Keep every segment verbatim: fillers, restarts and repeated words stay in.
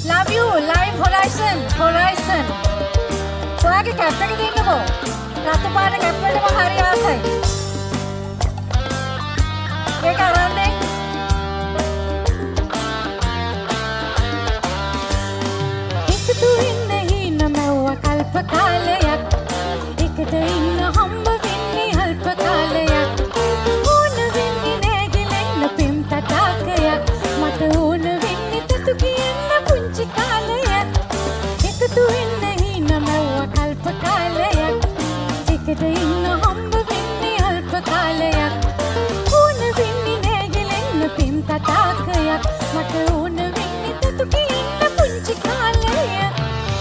Love you, live horizon, horizon. ඔයාගේ cap එක දෙන්නකෝ. රතු පාට කැප් එකට මම හරි ආසයි. ඒක අරන් දෙන්න. එකතු ඉන්න හින මැව්ව කල්ප කාලයක්. එකට ඉන්න හම්බ වෙන්නේ අල්ප කාලයක්. ඕන වෙන්නේ නැගිලෙන්න පෙම් තටාකයක්. මට ඕන වෙන්නේ තතු කියන්න පුංචි කාලයක්. එකතු ඉන්න හින මැව්ව කල්ප කාලයක්. එකට ඉන්න හම්බ වෙන්නේ අල්ප කාලයක්. ඕන වෙන්නේ නැගිලෙන්න පෙම් තටාකයක්. මට ඕන වෙන්නේ තතු කියන්න පුංචි කාලයක්.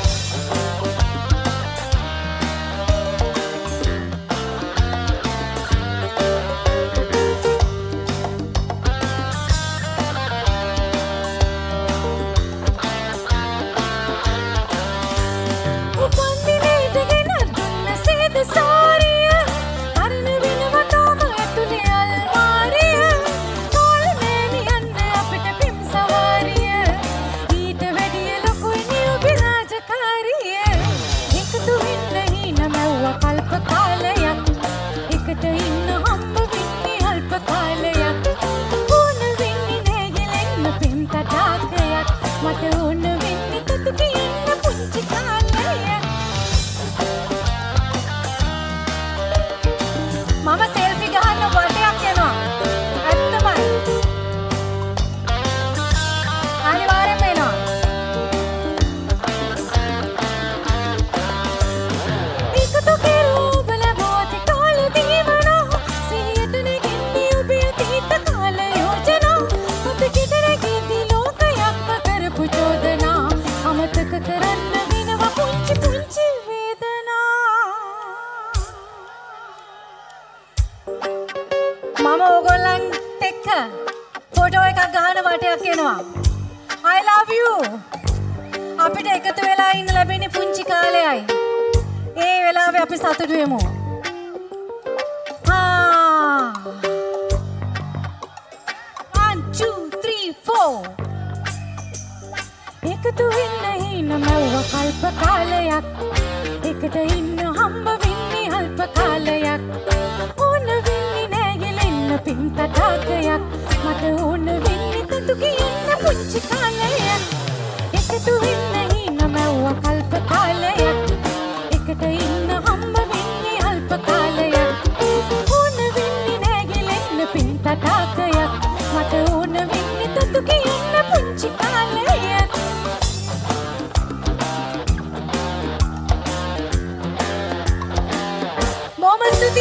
මම ඕගොල්ලන්ට එක්ක ෆොටෝ එකක් ගහන වටයක් එනවා. I love you. අපිට එකතු වෙලා ඉන්න ලැබෙන්නේ පුංචි කාලයයි. ඒ වෙලාවේ අපි සතුටු වෙමු. ආ. one two three four. එකතු වෙන්න හින මව්ව කල්ප කාලයක්. එකට ඉන්න හම්බ වෙන්නේ අල්ප කාලයක්. ඕන වෙන්නේ නැගිලෙන්න පින් තටාකයක්. මට ඕන වෙන්නේ තතු කියන්න පුංචි කාලයක්. එකතු වෙන්න හින මව්ව කල්ප කාලයක්. එකට ඉන්න හම්බ වෙන්නේ අල්ප කාලයක්. ඕන වෙන්නේ නැගිලෙන්න පින් තටාකයක්. මට ඕන වෙන්නේ තතු කියන්න පුංචි කාලයක්. බොහොම ස්තුතියි.